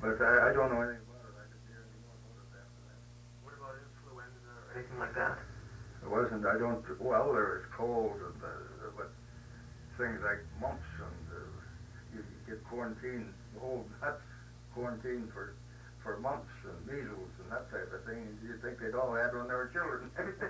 But I don't know anything about it. I didn't hear any more about it after that. What about influenza or anything like that? It wasn't, I don't, well, there was cold, and, but things like mumps, and you get quarantined, the whole nuts quarantined for mumps and measles and that type of thing. You'd think they'd all had when they were children.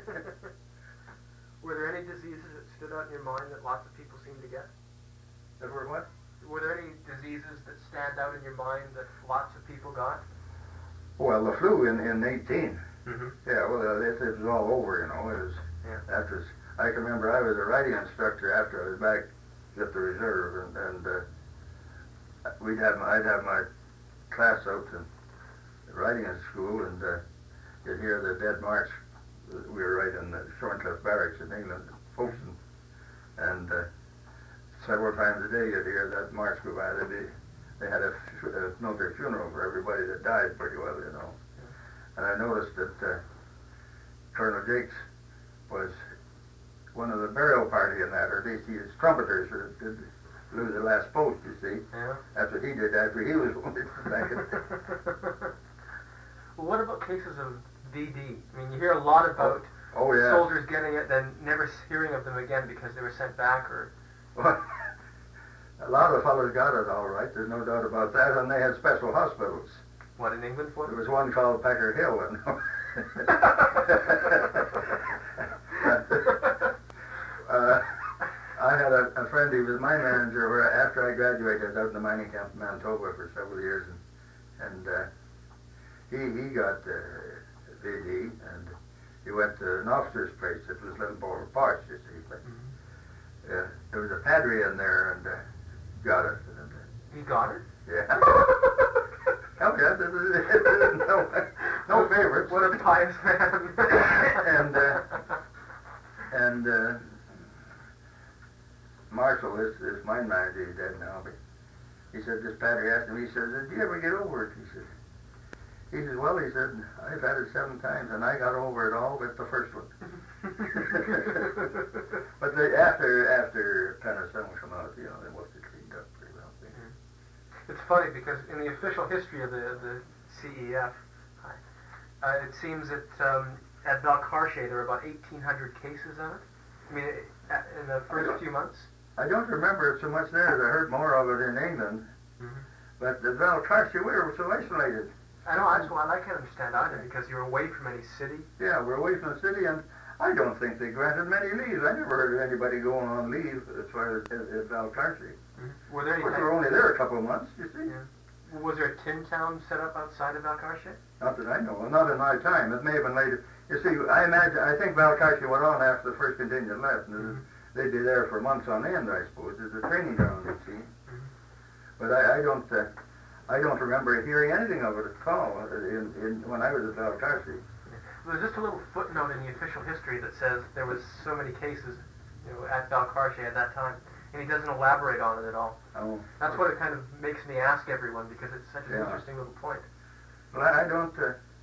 Were there any diseases that stood out in your mind that lots of people seem to get? That were what? Were there any diseases that stand out in your mind that lots of people got? Well, the flu in 18. Mm-hmm. Yeah, well, it was all over, you know. It was, yeah. That was, I can remember I was a riding instructor after I was back at the reserve, and I'd have my class out in riding in school, and you'd hear the dead march. We were right in the Shorncliffe Barracks in England, Folkestone, and several times a day you'd hear that march go by. They had a military funeral for everybody that died pretty well, you know. And I noticed that Colonel Jakes was one of the burial party in that, or at least his trumpeters did lose the last post, you see. Yeah. That's what he did after he was wounded back in. Well, what about cases of VD? I mean, you hear a lot about yeah. soldiers getting it, then never hearing of them again because they were sent back, or... Well, a lot of fellows got it all right, there's no doubt about that, and they had special hospitals. What, in England for them? There was one called Packer Hill. I had a friend, he was my manager after I graduated out in the mining camp in Manitoba for several years, and he got VD, and he went to an officer's place. It was Little Boulder Park, you see. But, there was a padre in there, and got it. He got it? Yeah. Oh yeah, no favorites. What a pious man. and Marshall, this mine manager, he's dead now, but he said, this padre asked him, he says, did you ever get over it? He says, well, he said, I've had it 7 times, and I got over it all with the first one. But after penicillin came out, you know, they must have cleaned up pretty well. It's funny because in the official history of the CEF, it seems that at Balcartier there were about 1,800 cases of it. I mean, in the first few months. I don't remember it so much there as I heard more of it in England. Mm-hmm. But at Balcartier we were so isolated. I know, that's why I can't understand either, because you're away from any city. Yeah, we're away from the city, and I don't think they granted many leaves. I never heard of anybody going on leave as far as at Balcartier. Mm-hmm. Were there any? We were only there a couple of months, you see. Yeah. Was there a tin town set up outside of Balcartier? Not that I know. Well, not in my time. It may have been later. You see, I think Balcartier went on after the first contingent left, and they'd be there for months on end, I suppose. It's a training ground, you see. Mm-hmm. But I don't remember hearing anything of it at all when I was at Balcartier. There's just a little footnote in the official history that says there was so many cases, at Balcartier at that time, and he doesn't elaborate on it at all. Oh. That's what it kind of makes me ask everyone, because it's such an interesting little point. Well, I don't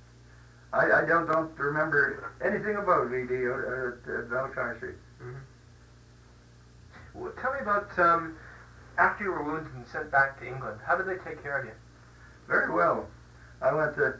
remember anything about VD at Balcartier. Mm-hmm. Well, tell me about after you were wounded and sent back to England. How did they take care of you? Very well. I went to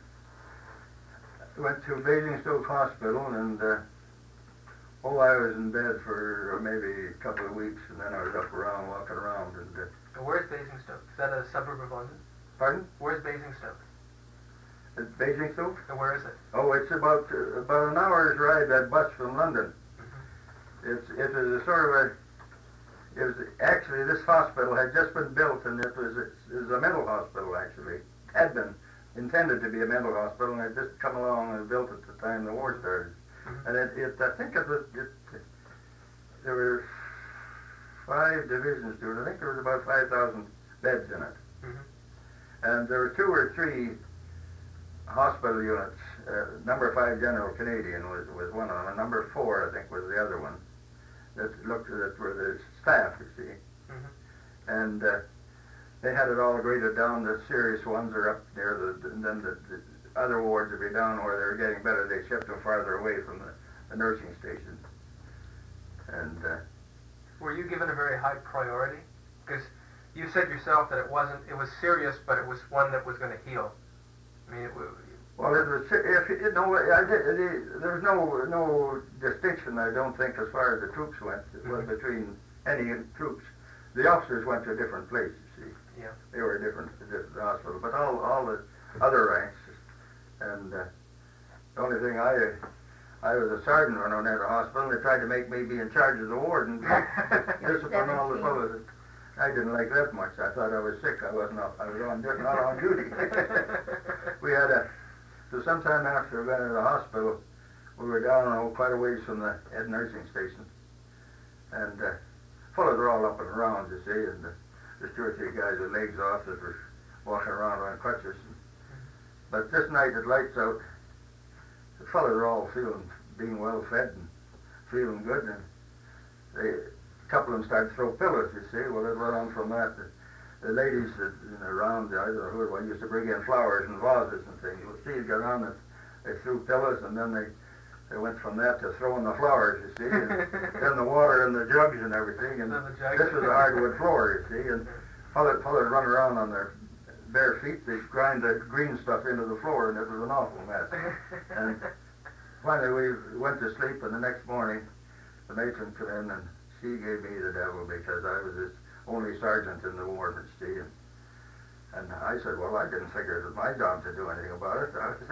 Basingstoke Hospital, and I was in bed for maybe a couple of weeks, and then I was up around, walking around. And where's Basingstoke? Is that a suburb of London? Pardon? Where's Basingstoke? Basingstoke? And where is it? Oh, it's about an hour's ride by bus from London. Mm-hmm. It was a sort of a. It was actually, this hospital had just been built, and it was a mental hospital actually. It had been intended to be a mental hospital, and it just come along and built at the time the war started. Mm-hmm. And I think there were 5 divisions to it. I think there was about 5,000 beds in it. Mm-hmm. And there were 2 or 3 hospital units. Number 5 General Canadian was one of them, and number 4 I think was the other one. That were the staff, you see. Mm-hmm. And they had it all graded down. The serious ones are up there, and then the other wards would be down where they were getting better. They shipped them farther away from the nursing station. And were you given a very high priority? Because you said yourself that it was serious, but it was one that was going to heal. I mean, well, it was, if you know, there was no distinction, I don't think, as far as the troops went, between any troops. The officers went to a different place, you see. Yeah. They were a different hospital, but all the other ranks, and the only thing I was a sergeant when I was at the hospital, and they tried to make me be in charge of the ward and discipline all the fellows. I didn't like that much. I thought I was sick. I was not on duty. We had so sometime after we went to the hospital, we were down quite a ways from the head nursing station, and fellows were all up and around, you see, and there's 2 or 3 guys with legs off that were walking around on crutches. But this night at lights out, the fellows were all being well fed and feeling good, and a couple of them started to throw pillows, you see. Well, it went on from that. The ladies around, I don't know who it was, used to bring in flowers and vases and things. Well, Steve got on and they threw pillows, and then they went from that to throwing the flowers, you see, and then the water and the jugs and everything. And this was a hardwood floor, you see, and fellows run around on their bare feet. They grind the green stuff into the floor, and it was an awful mess. And finally we went to sleep, and the next morning the matron came in, and she gave me the devil because I was his only sergeant in the ward, you see. And I said, well, I didn't figure it was my job to do anything about it. I was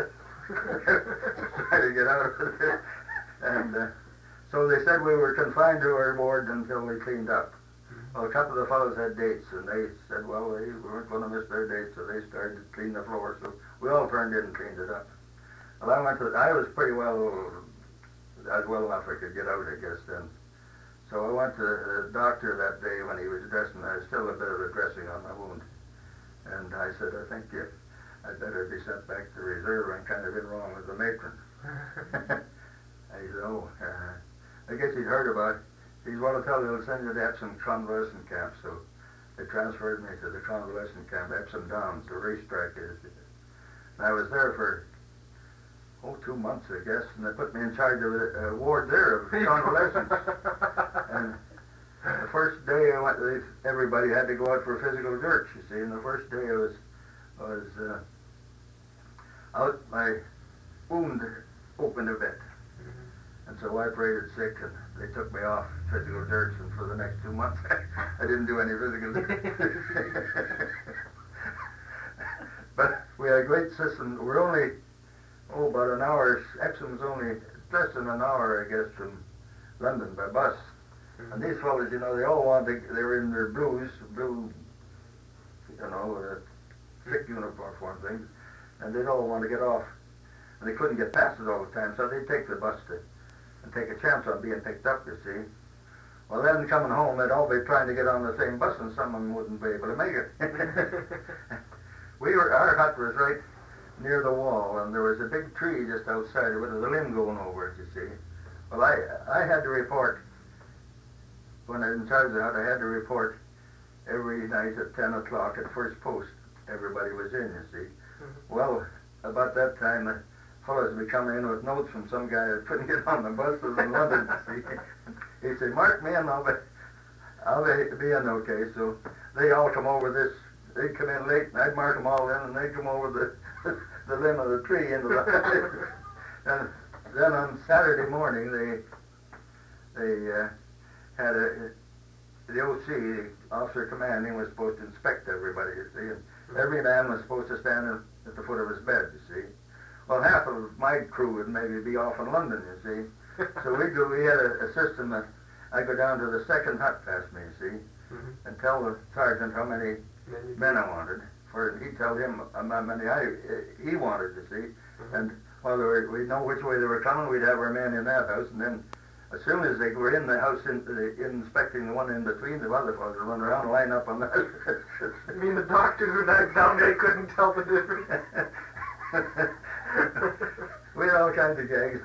trying to get out of it. And so they said we were confined to our ward until we cleaned up. Well, a couple of the fellows had dates, and they said, well, they weren't going to miss their dates, so they started to clean the floor. So we all turned in and cleaned it up. Well, I was pretty well, I was well enough I could get out, I guess, then. So I went to the doctor that day when he was dressing. There was still a bit of a dressing on my wound. And I said, I think I'd better be sent back to reserve. I'm kind of in wrong with the matron. And he said, oh, I guess he'd heard about it. He said, well, I'll tell you, they'll send you to Epsom convalescent camp. So they transferred me to the convalescent camp, Epsom Downs, the racetrack is. And I was there for 2 months, I guess, and they put me in charge of a ward there of convalescents. And the first day I went, everybody had to go out for a physical jerks, you see. And the first day I was out, my wound opened a bit, and so I prayed sick, and they took me off physical jerks. And for the next 2 months, I didn't do any physical jerks. But we had a great system. We're only about an hour. Epsom's only less than an hour, I guess, from London by bus. And these fellas, you know, they all they were in their blue, thick uniform things, and they'd all want to get off. And they couldn't get past it all the time, so they'd take the bus and take a chance on being picked up, you see. Well, then coming home, they'd all be trying to get on the same bus, and some of them wouldn't be able to make it. Our hut was right near the wall, and there was a big tree just outside with a limb going over it, you see. Well, I had to report, when I was in charge of the hut, I had to report every night at 10 o'clock at first post. Everybody was in, you see. Well, about that time, the fellows would be coming in with notes from some guy that couldn't get on the buses in London, you see. He'd say, mark me in, I'll be in okay. So they all come over this. They'd come in late, and I'd mark them all in, and they'd come over the limb of the tree into the and then on Saturday morning, they had the OC, the officer commanding, was supposed to inspect everybody, you see, and every man was supposed to stand at the foot of his bed, you see. Well, half of my crew would maybe be off in London, you see. So we had a system that I go down to the second hut past me, you see, and tell the sergeant how many men I wanted. He'd tell him how many he wanted, you see. And while we know which way they were coming, we'd have our men in that house, and then as soon as they were in the house inspecting the one in between, the other fellows would run around and line up on that. You mean the doctors were not down, they couldn't tell the difference? We had all kinds of gags.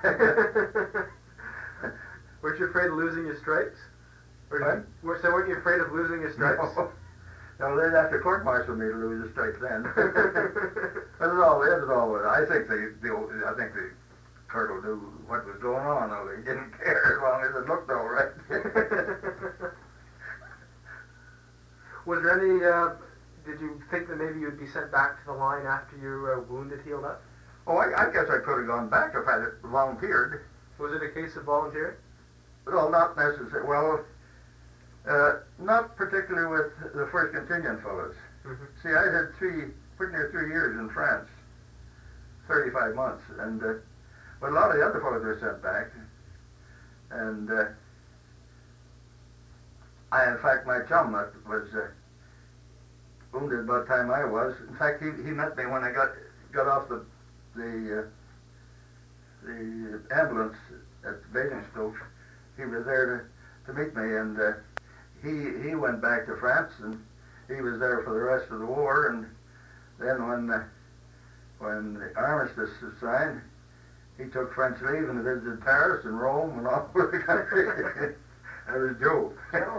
Weren't you afraid of losing your stripes? So weren't you afraid of losing your stripes? No, they'd have to court-martial me to lose the stripes then. But it was all. I think the colonel knew what was going on, although he didn't care as long as it looked all right. Was there any, did you think that maybe you'd be sent back to the line after your wound had healed up? Oh, I guess I could have gone back if I had volunteered. Was it a case of volunteering? Well, not necessarily. Well, not particularly with the first contingent fellows. Mm-hmm. See, I had pretty near 3 years in France, 35 months, and but a lot of the other fellows were sent back, and in fact, my chum that was wounded about the time I was. In fact, he met me when I got off the ambulance at Basingstoke. He was there to meet me, and he went back to France, and he was there for the rest of the war. And then when the armistice was signed, he took French leave and visited Paris and Rome and all over the country. That was Joe.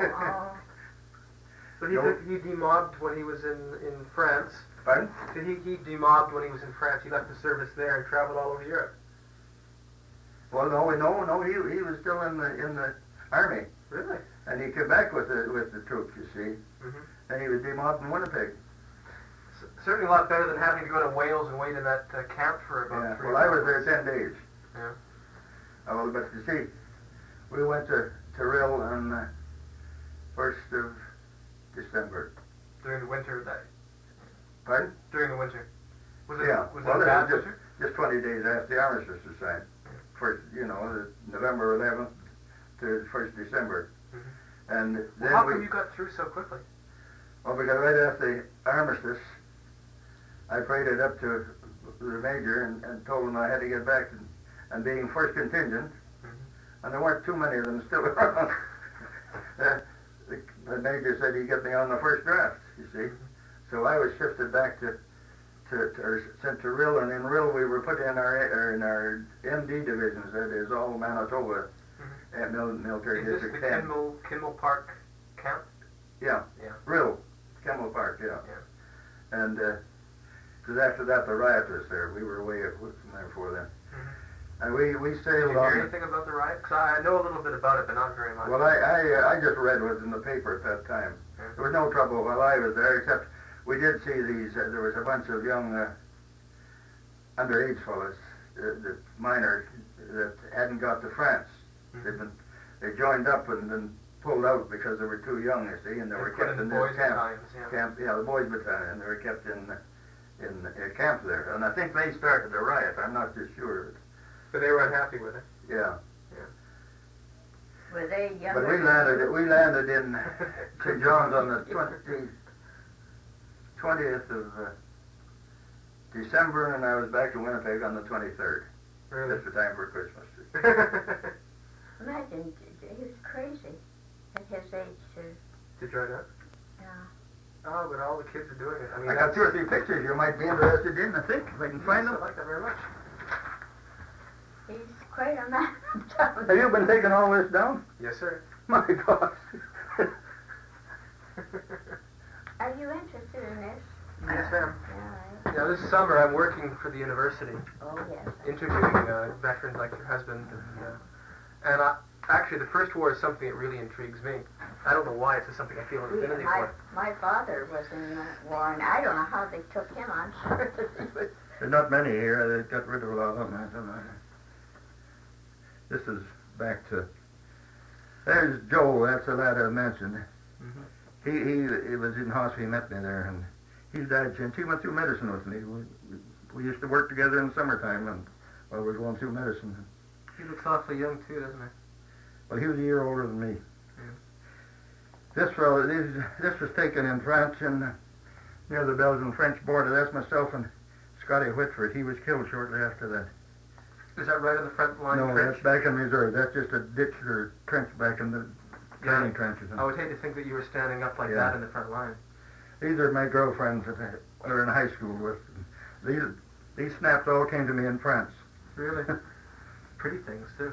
So he demobbed when he was in France. Pardon? So he demobbed when he was in France. He left the service there and traveled all over Europe. Well, no, he was still in the army. Really? And he came back with the troops, you see. Mm-hmm. And he was demobbed in Winnipeg. Certainly a lot better than having to go to Wales and wait in that camp for about 3 Well, I was there 10 days. Yeah. Oh, but you see, we went to Rill on 1st of December. During the winter of that. Pardon? During the winter. Was it? Yeah. Was Well, it a bad winter? just 20 days after the armistice was signed. First, November 11th to 1st December. Mm-hmm. And Well, then how come you got through so quickly? Well, because right after the armistice, I prayed it up to the major and told him I had to get back and being first contingent, mm-hmm. and there weren't too many of them still around. The major said he'd get me on the first draft, you see. Mm-hmm. So I was shifted back or sent to Rill, and in Rill we were put in our MD divisions, that is all Manitoba military Is this district the 10. Kimmel Park camp? Yeah. Rill, Kemmel Park, yeah. And because after that the riot was there, we were away from there before then. Mm-hmm. And we sailed Did you on. hear anything about the riot? Because I know a little bit about it, but not very much. Well, I just read what was in the paper at that time. Mm-hmm. There was no trouble while I was there, except we did see these. There was a bunch of young underage fellows, the minors, that hadn't got to France. Mm-hmm. They joined up and then pulled out because they were too young, you see, and they were kept in this camp. Yeah, the boys' battalion. They were kept in a camp there, and I think they started the riot. I'm not too sure. So they were unhappy with it. Yeah. Were they younger? But we landed in St. John's on the 20th of December, and I was back in Winnipeg on the 23rd. Really? Just the time for Christmas. Imagine, he was crazy at his age To join up? Yeah. Oh, but all the kids are doing it. I mean, I got 2 or 3 pictures you might be interested in, I think, if I can find them. I like that very much. He's quite a man. Have you been taking all this down? Yes, sir. My gosh. Are you interested in this? Yes, ma'am. Yeah. Yeah, this summer I'm working for the university, Oh, yes. interviewing veterans like your husband, and actually the first war is something that really intrigues me. I don't know why, it's just something I feel an affinity for. My father was in the war, and I don't know how they took him. I'm sure that he was. There's not many here. They got rid of a lot of them. This is back to... There's Joe, that's the lad I mentioned. Mm-hmm. He was in hospital, he met me there, and he died since. He went through medicine with me. We used to work together in the summertime and while we were going through medicine. He looks awfully young too, doesn't he? Well, he was a year older than me. Yeah. This fellow, this was taken in France near the Belgian-French border. That's myself and Scotty Whitford. He was killed shortly after that. Is that right on the front line? No, trench? that's back in Missouri. That's just a ditch or trench back in the training trenches. I would hate to think that you were standing up like that in the front line. These are my girlfriends that I were in high school with. These snaps all came to me in France. Really? Pretty things, too.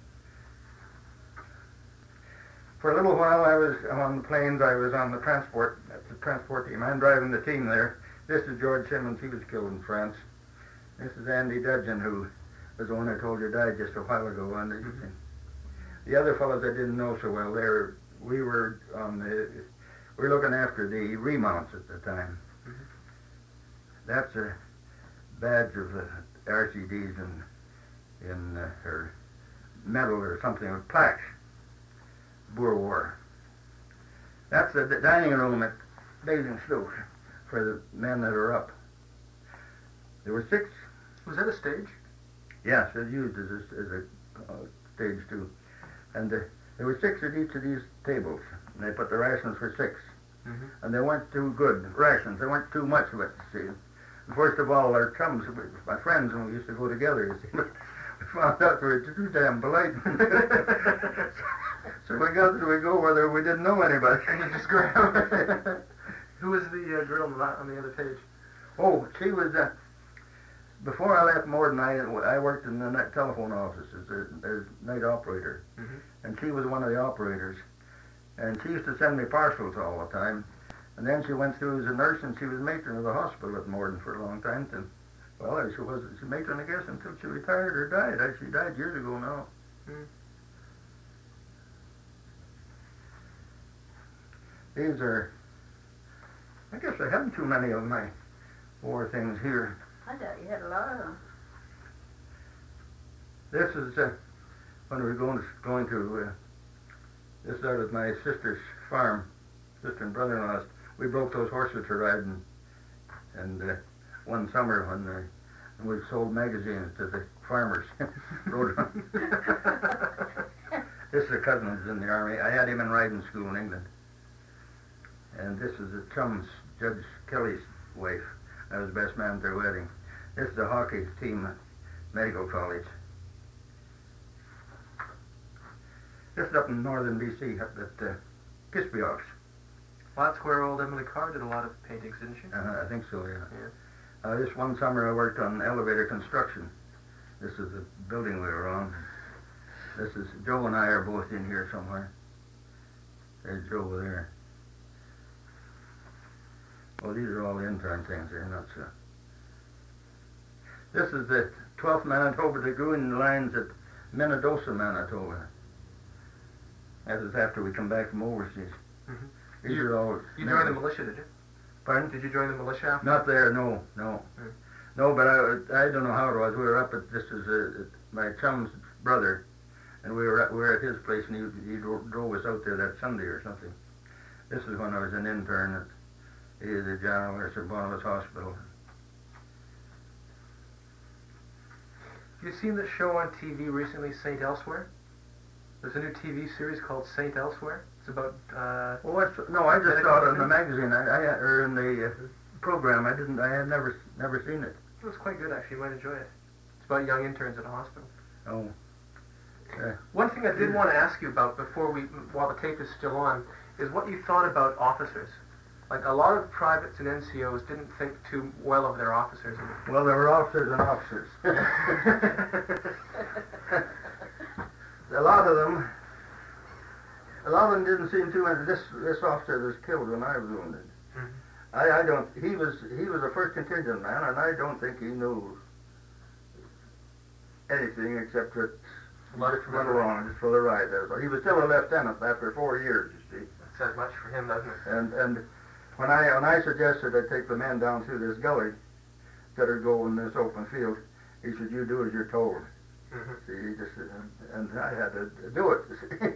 For a little while I was on the planes. I was on the transport team. I'm driving the team there. This is George Simmons. He was killed in France. This is Andy Dudgeon, who was the one I told you died just a while ago. And the other fellows I didn't know so well. We were we were looking after the remounts at the time. Mhm. That's a badge of RCDs in or medal or something, or plaques. Boer War. That's the dining room at Basingstoke for the men that are up. There were 6. Was that a stage? Yes, it's used as a stage too. And there were 6 at each of these tables, and they put the rations for 6. Mm-hmm. And they weren't too good rations. There weren't too much of it, you see. And first of all, our chums, my friends, and we used to go together, you see. But we found out we were too damn polite. So we go where we didn't know anybody. And you just grab. Who was the girl on the other page? Oh, she was, before I left Morden, I worked in the telephone office as a night operator. Mm-hmm. And she was one of the operators. And she used to send me parcels all the time. And then she went through as a nurse, and she was matron of the hospital at Morden for a long time. Well, she was matron, I guess, until she retired or died. She died years ago now. Mm. These are, I guess I haven't too many of my war things here. I thought you had a lot of them. This is when we were going to this out of my sister's farm, sister and brother-in-law's. We broke those horses to ride, and one summer when we sold magazines to the farmers. Rode on. This is a cousin who's in the army. I had him in riding school in England. And this is the chum's, Judge Kelly's wife. I was best man at their wedding. This is the hockey team at Medical College. This is up in northern B.C., up at Kispiox. Well, that's where old Emily Carr did a lot of paintings, didn't she? I think so, yeah. Yeah. This one summer I worked on elevator construction. This is the building we were on. This is, Joe and I are both in here somewhere. There's Joe over there. Well, these are all intern things, they're not so. This is the 12th Manitoba Dragoon lines at Minnedosa, Manitoba. That was after we come back from overseas. Mm-hmm. These are all... You joined the militia, did you? Pardon? Did you join the militia after? Not there, no. Mm. No, but I don't know how it was. We were up at, this is my chum's brother, and we were at his place, and he drove us out there that Sunday or something. This is when I was an intern at the General or St. Barnabas Hospital. Have you seen the show on TV recently, Saint Elsewhere? There's a new TV series called Saint Elsewhere. It's about. Well, no, I just saw it in the magazine. Or in the program. I had never seen it. It was quite good, actually. You might enjoy it. It's about young interns at a hospital. Oh. One thing I did want to ask you about while the tape is still on, is what you thought about officers. Like, a lot of privates and NCOs didn't think too well of their officers. Well, there were officers and officers. A lot of them didn't seem to. This officer was killed when I was wounded. Mm-hmm. He was a first contingent man, and I don't think he knew anything except that he just went along just for the ride. He was still a lieutenant after 4 years, you see. That says much for him, doesn't it? And when I suggested I take the men down through this gully, instead of go in this open field, he said, "You do as you're told." Mm-hmm. See, he just and I had to do it.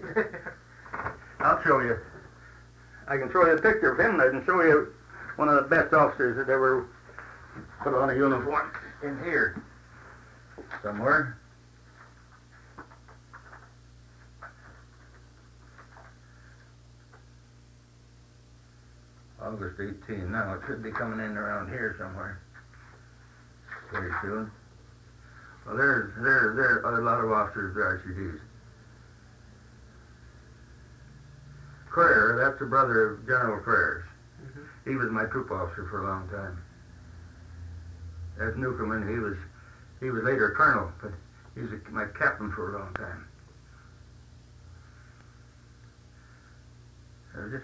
I'll show you. I can show you a picture of him. I can show you one of the best officers that ever put on a uniform in here somewhere. August 18. Now it should be coming in around here somewhere very soon. Well, there are a lot of officers at RCDs. Crare, that's the brother of General Crare's. Mm-hmm. He was my troop officer for a long time. That's Newcomen. He was later colonel, but he was my captain for a long time. There's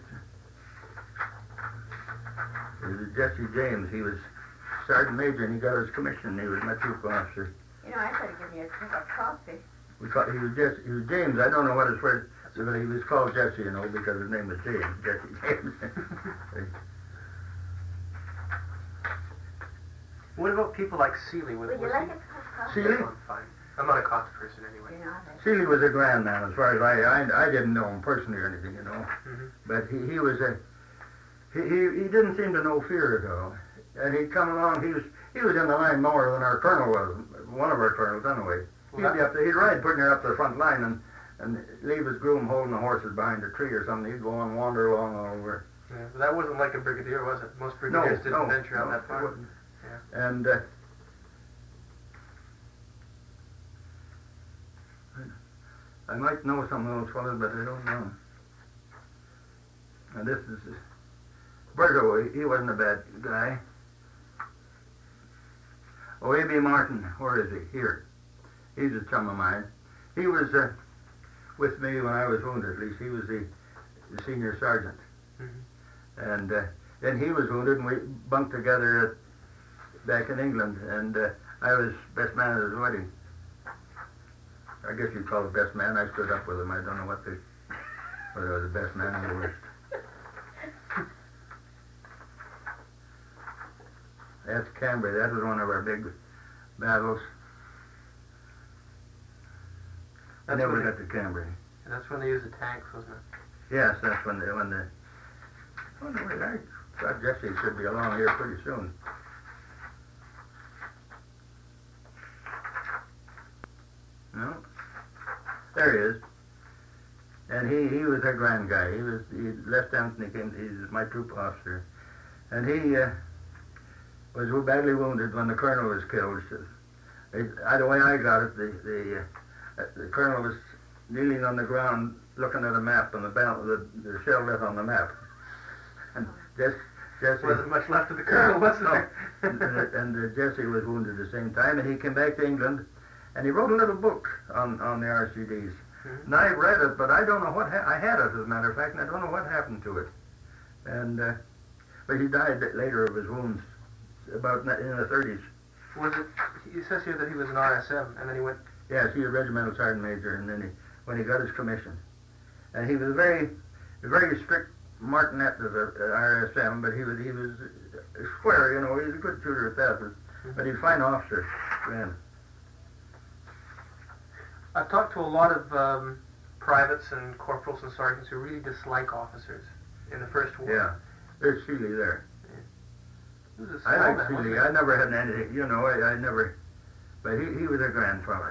Jesse James. He was sergeant major, and he got his commission. He was my troop officer. You know, I could have given you a cup of coffee. He was James. I don't know what his first. Well, he was called Jesse, you know, because his name was James. Jesse James. What about people like Seeley? Would you like a cup of coffee? Seeley? I'm fine. I'm not a coffee person anyway. You're not. Seeley was a grand man, as far as I didn't know him personally or anything, you know. Mm-hmm. But he was a he didn't seem to know fear at all. And he'd come along. He was in the line more than our colonel was. One of our colonels, anyway. He'd ride pretty near up to the front line and leave his groom holding the horses behind a tree or something. He'd go and wander along all over. Yeah, but that wasn't like a brigadier, was it? Most brigadiers didn't venture out that far. It wasn't. Yeah. And I might know some of those fellows, but I don't know them. And this is Berto. He wasn't a bad guy. Oh, A.B. Martin, where is he? Here. He's a chum of mine. He was with me when I was wounded, at least. He was the senior sergeant. Mm-hmm. And then he was wounded, and we bunked together back in England. And I was best man at his wedding. I guess you'd call it best man. I stood up with him. I don't know whether I was the best man or the worst. That's Cambrai. That was one of our big battles. I never got to Cambrai. And that's when they used the tanks, wasn't it? Yes, that's when I thought Jesse should be along here pretty soon. No? There he is. And he was a grand guy. He left Anthony, he's my troop officer. And he was badly wounded when the colonel was killed. The way I got it, the colonel was kneeling on the ground looking at a map and the shell lit on the map. And Jesse Wasn't much left of the colonel, was there? and Jesse was wounded at the same time, and he came back to England, and he wrote a little book on the RCDs. Mm-hmm. And I read it, but I don't know what I had it, as a matter of fact, and I don't know what happened to it. And but he died later of his wounds, about in the 30s. Was it? He says here that he was an RSM, and then he went. Yes, he was a regimental sergeant major, and then when he got his commission, and he was very strict martinet as a RSM, but he was square, you know. He was a good shooter at that, but he's a fine officer, man. I've talked to a lot of privates and corporals and sergeants who really dislike officers in the First War. Yeah, there's Seeley there. He was a small I like man, Seeley. wasn't I never had anything, you know. I never, but he was a grand fellow.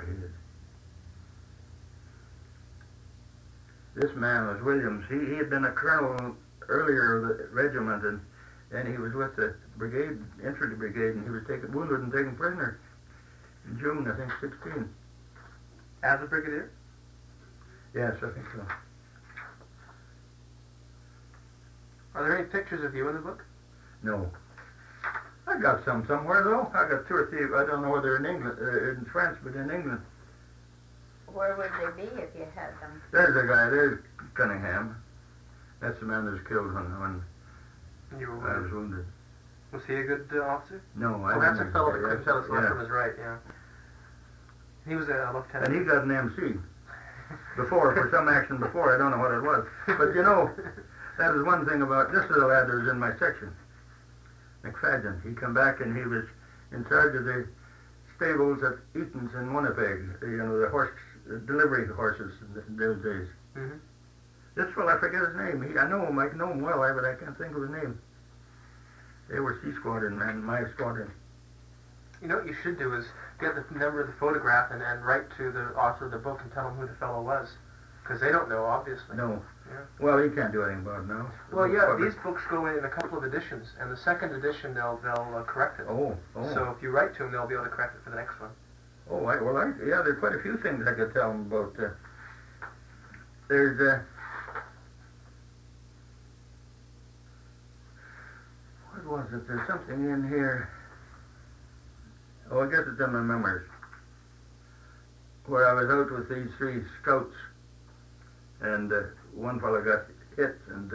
This man was Williams. He had been a colonel earlier of the regiment, and he was with the brigade, infantry brigade, and he was wounded and taken prisoner in June, I think, 16. As a brigadier? Yes, I think so. Are there any pictures of you in the book? No. I got some somewhere, though. I got 2 or 3. I don't know whether in England, in France, but in England. Where would they be if you had them? There's a guy. There's Cunningham. That's the man that was killed when You were I wounded. was wounded. Was he a good officer? No, I Well, that's a didn't. fellow that couldn't tell his left Yeah. from his right, yeah. He was a lieutenant. And he got an MC before, for some action before. I don't know what it was. But you know, that is one thing about, this is a lad that was in my section, McFadden. He come back and he was in charge of the stables at Eaton's in Winnipeg, you know, the delivery horses in those days. Mm-hmm. This fellow, I forget his name. I know him well, but I can't think of his name. They were C Squadron men, my squadron. You know what you should do is get the number of the photograph and write to the author of the book and tell him who the fellow was. Because they don't know, obviously. No. Yeah. Well, he can't do anything about it now. Well, yeah, these books go in a couple of editions, and the second edition they'll correct it. Oh. So if you write to them, they'll be able to correct it for the next one. Oh, yeah, there's quite a few things I could tell them about. There's, what was it? There's something in here. Oh, I guess it's in my memories. Where I was out with these 3 scouts, and one fellow got hit, and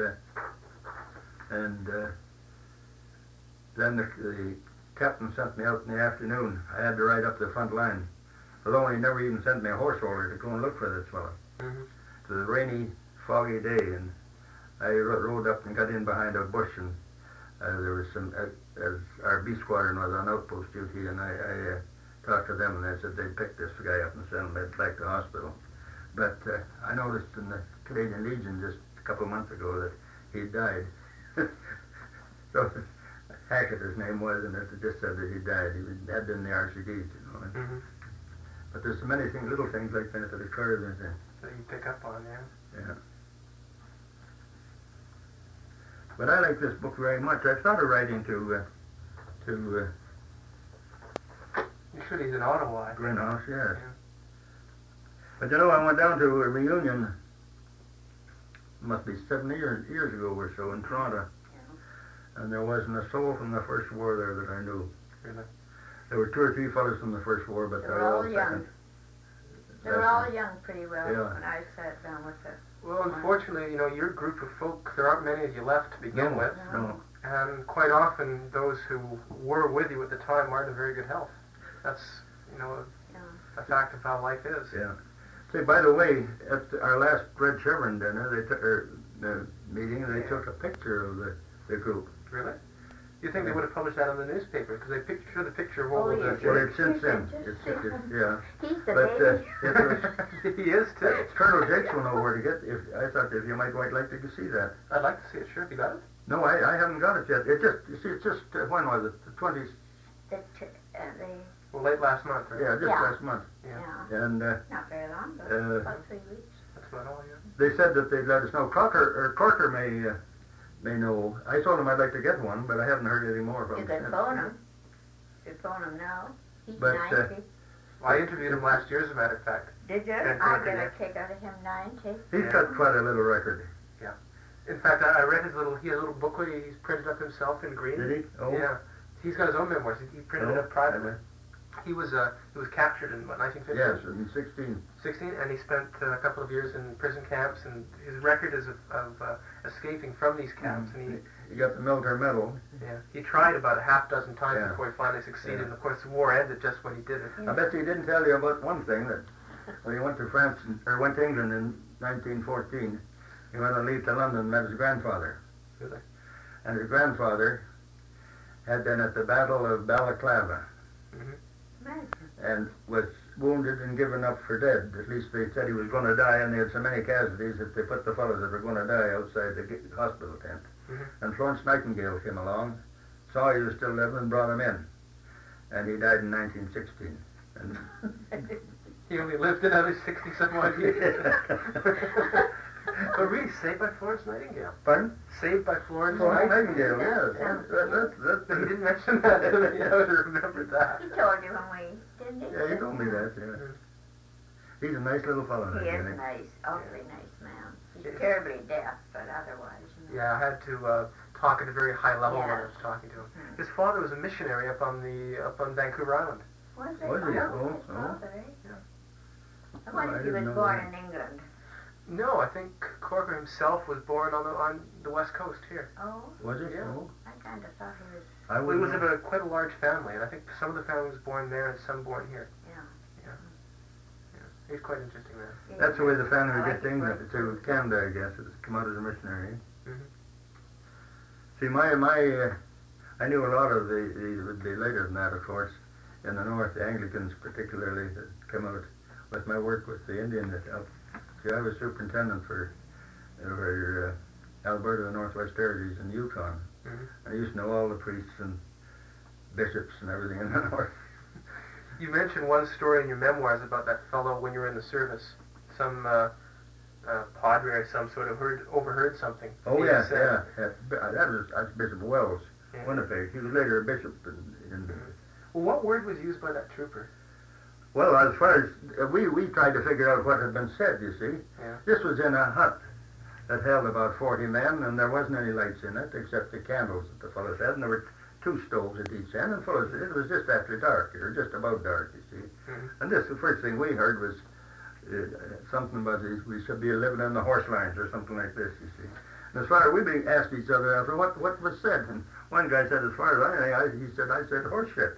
then the captain sent me out in the afternoon. I had to ride up the front line. Although he never even sent me a horse holder to go and look for this fellow. Mm-hmm. It was a rainy foggy day, and I rode up and got in behind a bush, and there was some, as our B squadron was on outpost duty, and I talked to them, and they said they'd pick this guy up and send him back to hospital. But I noticed in the Canadian Legion just a couple of months ago that he died. So Hackett, his name was, and it just said that he died. He had been in the RCDs, you know. Mm-hmm. But there's so many things, little things like that that occur That you pick up on, yeah. yeah. But I like this book very much. I started writing to You should. He's in Ottawa. Greenhouse, yes. Yeah. But you know, I went down to a reunion, must be 70 years ago or so, in Toronto. Yeah. And there wasn't a soul from the First War there that I knew. Really? There were 2 or 3 fellows from the First War, but They they were were all all young. second. They were all young pretty well Yeah. when I sat down with them. Well, unfortunately, your group of folk, there aren't many of you left to begin with. No. And quite often, those who were with you at the time aren't in very good health. That's, Yeah. a fact of how life is. Yeah. Say, by the way, at our last Red Chevron dinner, they took the meeting, they took a picture of the group. Really? You think they would have published that on the newspaper? Because they showed the picture of what Oh, was yes. Well, the... it's since then. Just Yeah. He's the But baby. it was He is, too. Colonel Jakes will know where to get. I thought if you might quite like to see that. I'd like to see it, sure. Have you got it? No, I haven't got it yet. It just, you see, it's just when was it? The 20s? They, Well, late last month, right? Yeah, just Yeah. last month. yeah. And Not very long, but about 3 weeks. That's about all, yeah. they said that they'd let us know. Corker may know. I told him I'd like to get one, but I haven't heard any more from You him. could since. phone him. You could phone him now. He's But, 90. Well, I interviewed him last year, as a matter of fact. Did you? Ben I Corker, get yeah. a kick out of him 90. He's Yeah. got quite a little record. In fact, I read he had a little booklet he's printed up himself in green. Did he? Oh. Yeah. He's got his own memoirs. He printed it up privately. He was captured in, what, 1950? Yes, in 16. 16, and he spent a couple of years in prison camps, and his record is of escaping from these camps. And He got the military medal. he tried about a half dozen times Yeah. before he finally succeeded. Yeah. And of course, the war ended just when he did it. I bet he didn't tell you about one thing, that when he went to France, or went to England in 1914, he went on leave to London and met his grandfather. Really? And his grandfather had been at the Battle of Balaclava Imagine. and was wounded and given up for dead. At least they said he was going to die, and they had so many casualties that they put the fellows that were going to die outside the hospital tent. And Florence Nightingale came along, saw he was still living, and brought him in. And he died in 1916. And He only lived another 60-some odd years. But really, saved by Florence Nightingale. Pardon? Saved by Florence Florence Nightingale. Nightingale, yes. But he didn't mention that to me. I would have remembered that. He told you when we didn't he? Yeah, he told me that, yeah. He's a nice little fellow. He that is guy. nice, awfully nice man. He's terribly deaf, but otherwise, Yeah, I had to talk at a very high level when I Yeah. was talking to him. His father was a missionary up on Vancouver Island. Was it? Was he? Oh, his Oh. father, eh? Yeah. I wonder I if he didn't was know born that. in England. No, I think Corker himself was born on the west coast here. Oh, Was he? Yeah. Oh, I kind of thought he was, I Well, he wouldn't was know. of quite a large family, and I think some of the family was born there and some born here. yeah. He's quite interesting man. He That's the way the family I like gets to his England, work. to Canada, I guess. It's come out as a missionary. Mhm. See, I knew a lot of the would be later than that, of course, in the north, the Anglicans particularly, that come out with my work with the Indian. See, I was superintendent for Alberta and Northwest Territories and Yukon. Mhm. I used to know all the priests and bishops and everything in the north. You mentioned one story in your memoirs about that fellow when you were in the service. Some padre or some sort of overheard something. Oh, He yes, said- yeah. That's Bishop Wells, Yeah. Winnipeg. He was later a bishop in Well, what word was used by that trooper? well, as far as we tried to figure out what had been said, you see. Yeah. This was in a hut that held about 40 men, and there wasn't any lights in it except the candles that the fellows had, and there were 2 stoves at each end, and fellows, it was just after dark, or just about dark, you see. Mhm. And the first thing we heard was something about we should be living in the horse lines or something like this, you see. As far as we asked each other after what was said, and one guy said, as far as he said horse shit.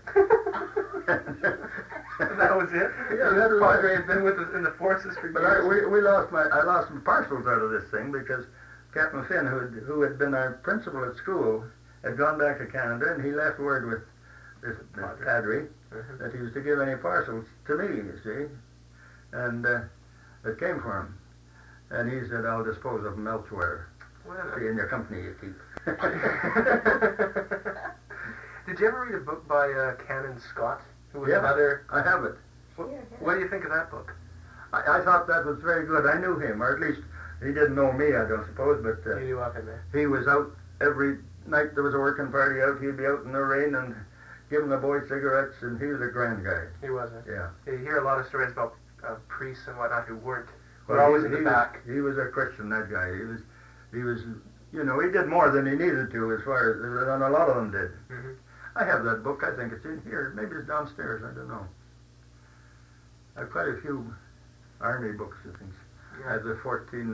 That was it. Yeah, that was Padre had been with us in the forces for But years. I lost some parcels out of this thing because Captain Finn, who had been our principal at school, had gone back to Canada, and he left word with this padre that he was to give any parcels to me, you see, and it came for him. And he said, I'll dispose of them elsewhere. Well, See, in your company you keep. Did you ever read a book by Canon Scott, who was Yeah, another... I have it. What do you think of that book? I thought that was very good. I knew him, or at least he didn't know me, I don't suppose, but You knew of him there. he was out every night. There was a working party out. He'd be out in the rain and giving the boys cigarettes, and he was a grand guy. He wasn't. Yeah. You hear a lot of stories about priests and whatnot who weren't. Well, Were always in the back. He was a Christian, that guy. He was, you know, he did more than he needed to, as far as, and a lot of them did. Mm-hmm. I have that book. I think it's in here. Maybe it's downstairs. I don't know. I have quite a few army books and things. Yeah. I have the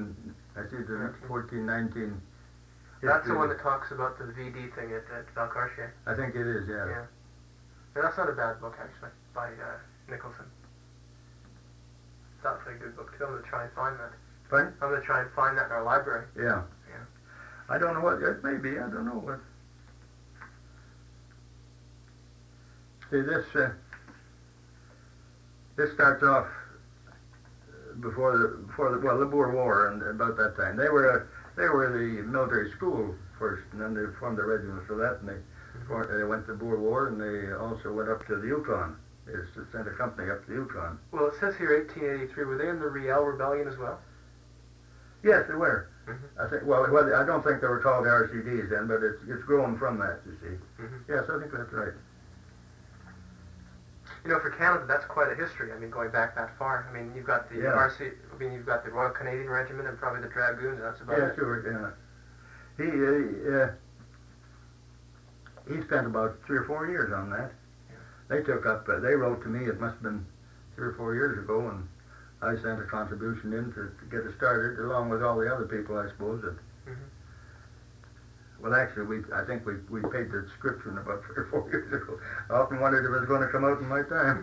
1419. That's the one that talks about the VD thing at Valcartier. I think it is, yeah. Yeah. But that's not a bad book, actually, by Nicholson. That's a good book, too. I'm going to try and find that. Pardon? I'm going to try and find that in our library. Yeah. Yeah. I don't know what it may be. I don't know what. See, this starts off before the Boer War, and about that time they were the military school first, and then they formed the regiment for that, and they went to the Boer War, and they also went up to the Yukon. They sent a company up to the Yukon. Well, it says here 1883. Were they in the Riel Rebellion as well? Yes, they were. Mm-hmm. I think. Well, I don't think they were called RCDs then, but it's grown from that. You see. Mm-hmm. Yes, I think that's right. You know, for Canada, that's quite a history. I mean, going back that far. I mean, you've got the you've got the Royal Canadian Regiment and probably the Dragoons. That's about Yeah, it. sure. Yeah. He spent about 3 or 4 years on that. Yeah. They took up. They wrote to me. It must have been 3 or 4 years ago, and I sent a contribution in to get it started, along with all the other people, I suppose. Mm-hmm. Well, actually, I think we paid the subscription about 3 or 4 years ago. I often wondered if it was going to come out in my time.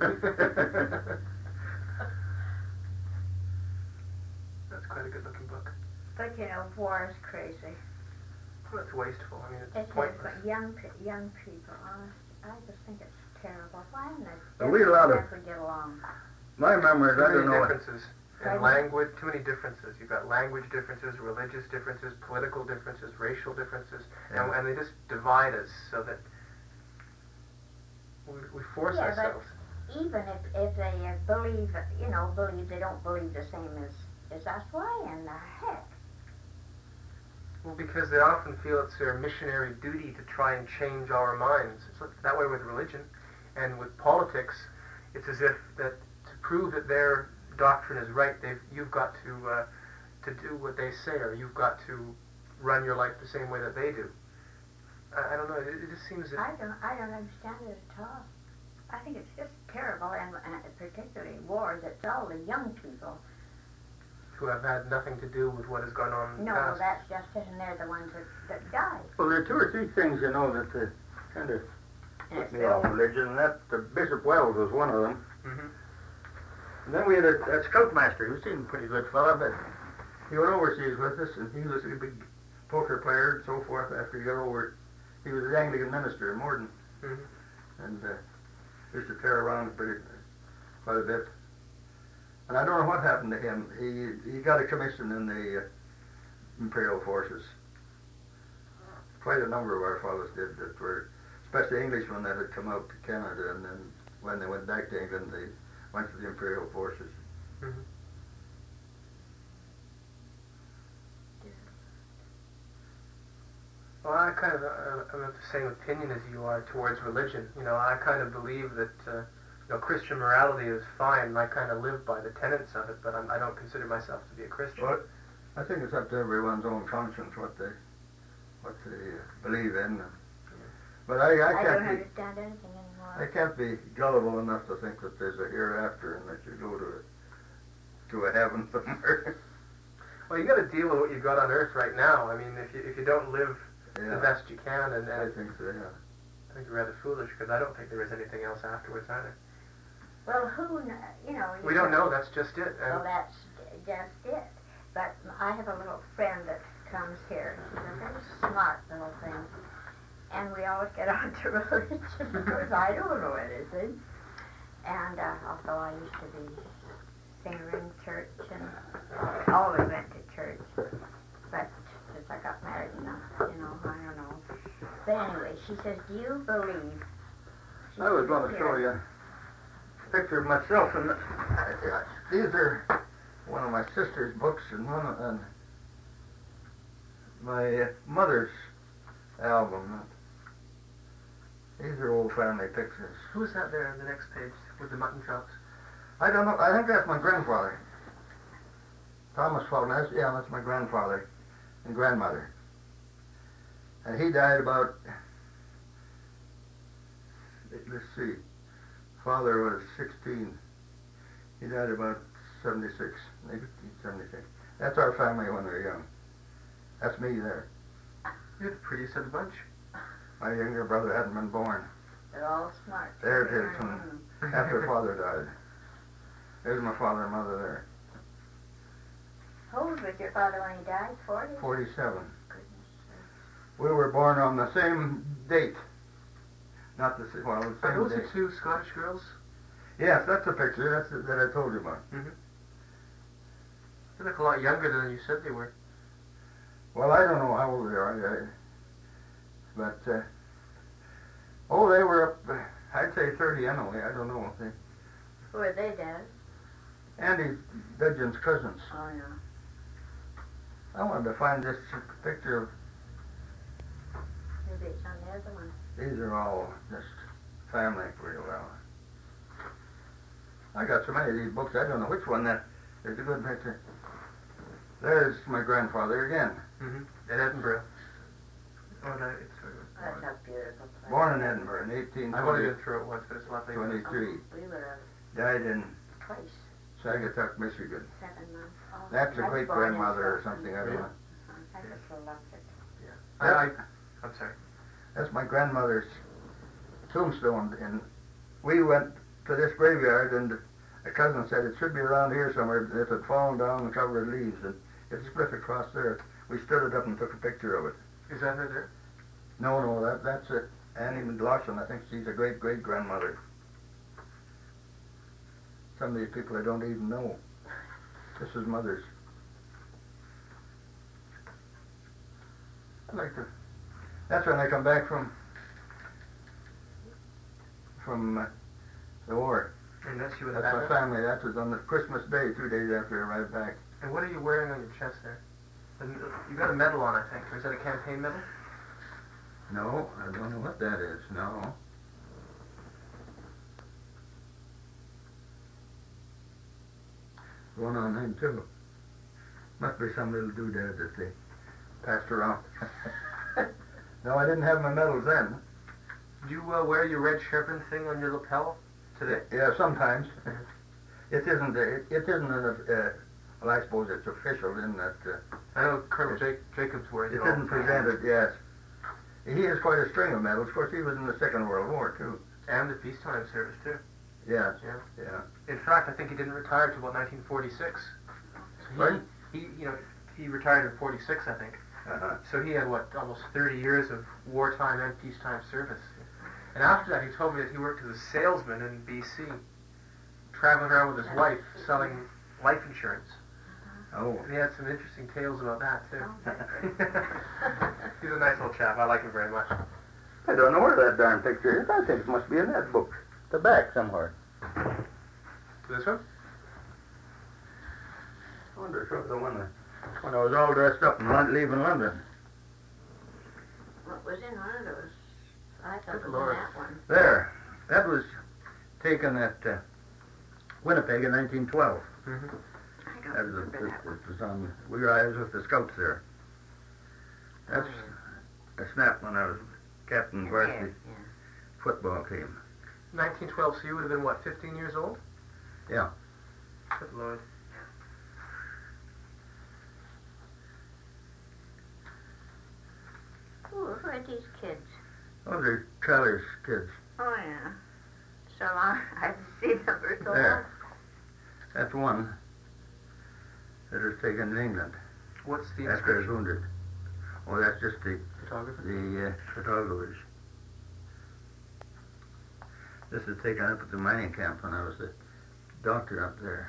That's quite a good-looking book. But you know, war is crazy. Well, it's wasteful. I mean, it's It's pointless. young people. Honest, I just think it's terrible. Why don't they never get along? My memories, I Too don't many know. differences in Pardon? language. Too many differences. You've got language differences, religious differences, political differences, racial differences, Yeah. and they just divide us so that we force Yeah, but ourselves. even if they believe they don't believe the same as us, why in the heck? Well, because they often feel it's their missionary duty to try and change our minds. It's that way with religion, and with politics, it's as if that to prove that their doctrine is right, you've got to do what they say, or you've got to run your life the same way that they do. I don't know. It just seems that I don't understand it at all. I think it's just terrible, and particularly wars. It's all the young people. who have had nothing to do with what has gone on in the No, past. that's just it, and they're the ones that die. Well, there are 2 or 3 things, you know, that kind of And put it's me off very, religion, and that Bishop Wells was one of them. Mm-hmm. And then we had a scoutmaster who seemed a pretty good fellow, but he went overseas with us, and he was a big poker player and so forth. After he got over, he was an Anglican minister in Morden, Mm-hmm. and used to tear around quite a bit. And I don't know what happened to him. He got a commission in the Imperial Forces. Quite a number of our fellows did that were, especially Englishmen that had come out to Canada, and then when they went back to England, they went to the Imperial Forces. Mm-hmm. Well, I kind of I'm of the same opinion as you are towards religion. You know, I kind of believe that Christian morality is fine, and I kind of live by the tenets of it, but I don't consider myself to be a Christian. But I think it's up to everyone's own conscience what they believe in. But I I don't can't be understand anything anymore. I can't be gullible enough to think that there's a hereafter and that you go to a heaven somewhere. Well, you got to deal with what you've got on Earth right now. I mean, if you don't live the Yeah, best you can, and I I think so, yeah. think you're rather foolish because I don't think there is anything else afterwards either. Well, you know. We don't know. That's just it. Well, that's just it. But I have a little friend that comes here. She's a very smart little thing. And we always get on to religion because I don't know anything. And although I used to be singer in church and always went to church. But since I got married, I don't know. But anyway, she says, do you believe? I was going to show you a picture of myself, and these are one of my sister's books and my mother's album. These are old family pictures. Who's that there on the next page with the mutton chops? I don't know. I think that's my grandfather. Thomas Fulton. That's my grandfather and grandmother. And he died about, let's see, father was 16. He died about 76, maybe 76. That's our family when we were young. That's me there. You're the prettiest of the bunch. My younger brother hadn't been born. They're all smart. There it is, from after father died. There's my father and mother there. How old was your father when he died? 40? 47. Goodness. We were born on the same date. Not the same, well, the Are same those date. the two Scottish girls? Yes, that's a picture that I told you about. Mm-hmm. They look a lot younger than you said they were. Well, I don't know how old they are, but they were up. I'd say 30 anyway. I don't know. Who are they, Dad? Andy Dudgeon's cousins. Oh, yeah. I wanted to find this picture of. Maybe it's on the other one. These are all just family pretty well. I got so many of these books. I don't know which one that is a good picture. There's my grandfather again. Mm-hmm. In Edinburgh. Oh, no, it's That's a beautiful place. Born in Edinburgh in I've only been through it once, but it's a lot later. 1823. We were Died in twice. Saugatuck, Michigan. 7 months. Oh, That's a I was great born in grandmother or Scotland. something. I don't know. I just loved it. I'm sorry. That's my grandmother's tombstone. And we went to this graveyard, and a cousin said it should be around here somewhere. It had fallen down and covered with leaves, and it split across there. We stood it up and took a picture of it. Is that her there? No, that's it. Annie McLaughlin. I think she's a great-great-grandmother. Some of these people I don't even know. This is mother's. I like to. That's when I come back from the war. And that's you in the That's my background? family. That was on the Christmas Day, 2 days after I arrived back. And what are you wearing on your chest there? You got a medal on, I think. Or is that a campaign medal? No, I don't know what that is. No. One on him too. Must be some little doodad that they passed around. No, I didn't have my medals then. Do you wear your red Sherburne thing on your lapel today? Yeah, sometimes. It isn't. Well, I suppose it's official in that. I know Colonel Jacobs wears it It all the isn't time. presented. Yes. He has quite a string of medals. Of course, he was in the Second World War too. And the peacetime service, too. Yes. Yeah. In fact, I think he didn't retire until about 1946. Pardon? He retired in 46, I think. Uh-huh. So he had, almost 30 years of wartime and peacetime service. And after that, he told me that he worked as a salesman in B.C., traveling around with his wife, selling life insurance. Oh. And he had some interesting tales about that, too. Oh, that's He's a nice little chap. I like him very much. I don't know where that darn picture is. I think it must be in that book. The back somewhere. This one? I wonder if it was the one when I was all dressed up and leaving London. What was in one of those? I thought it Good was Lord. in that one. There. That was taken at Winnipeg in 1912. Mm-hmm. I don't That was remember that one. it was on. I was with the Scouts there. That's a snap when I was captain of varsity football team. 1912, so you would have been, 15 years old? Yeah. Good Lord. these kids? Oh, they're Charlie's kids. Oh, yeah. So long. I've seen them for so long. There. That's one that was taken in England What's the after he was inscription? wounded. Oh, that's just the Photographer? photographers. This was taken up at the mining camp when I was the doctor up there.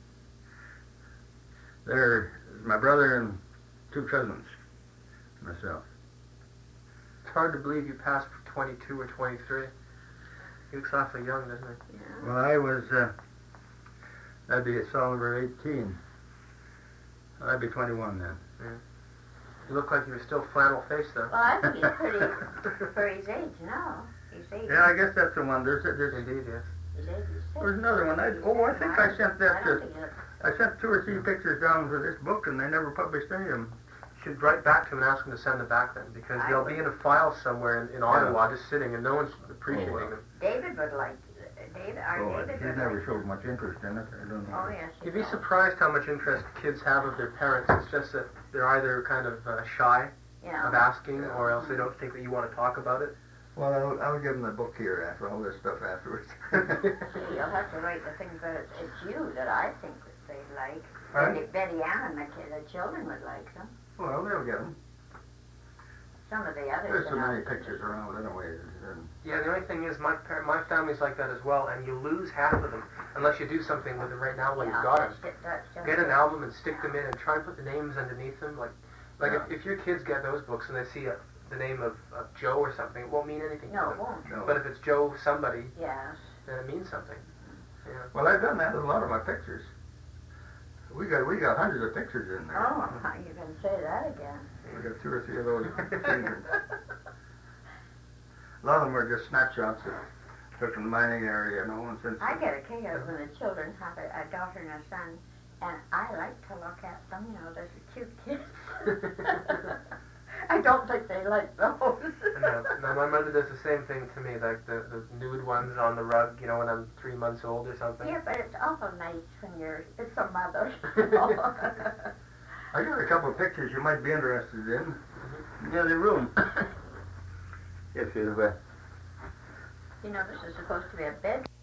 There is my brother and two cousins, myself. It's hard to believe you passed for 22 or 23. He looks awfully young, doesn't he? Yeah. Well, I was, I'd be at Soliver 18. I'd be 21 then. You look like you were still flannel faced though. Well, I think he's pretty for his age now. He's 80. Yeah, I guess that's the one. There's Indeed, yes. He's 86. there's another one. I think I sent that I to, don't think he'll- I sent 2 or 3 pictures down for this book and they never published any of them. You should write back to him and ask him to send them back then, because I they'll would. be in a file somewhere in Ottawa just sitting and no one's appreciating well. them. David would like our David He would never like. showed much interest in it. I don't know. Oh, yes. You'd be will. surprised how much interest kids have of their parents. It's just that they're either kind of shy Yeah. of asking, or else they don't think that you want to talk about it. Well, I'll give him the book here after all this stuff afterwards. See, you'll have to write the things, but it's you that I think that they'd like. Right. Betty Ann and the children would like them. Well, they'll get them. Some of the others. There's so are many not. pictures around anyway. Yeah, the only thing is my family's like that as well, and you lose half of them unless you do something with them right now while Yeah, you've got them. that's just Get an it. album and stick them in and try and put the names underneath them. Like Yeah. if your kids get those books and they see the name of Joe or something, it won't mean anything No, to it them. won't. No. But if it's Joe somebody, Yes. then it means something. Yeah. Well, I've done that with a lot of my pictures. We got hundreds of pictures in there. Oh, you can say that again. We got 2 or 3 of those. A lot of them were just snapshots that took from the mining area, you know, and since I get a kick out of when the children have a daughter and a son, and I like to look at them, you know, those are cute kids. I don't think they like those. No, my mother does the same thing to me, like the nude ones on the rug, you know, when I'm 3 months old or something. Yeah, but it's awful nice when it's a mother. I got a couple of pictures you might be interested in. Yeah, the room. If you You know, this is supposed to be a bed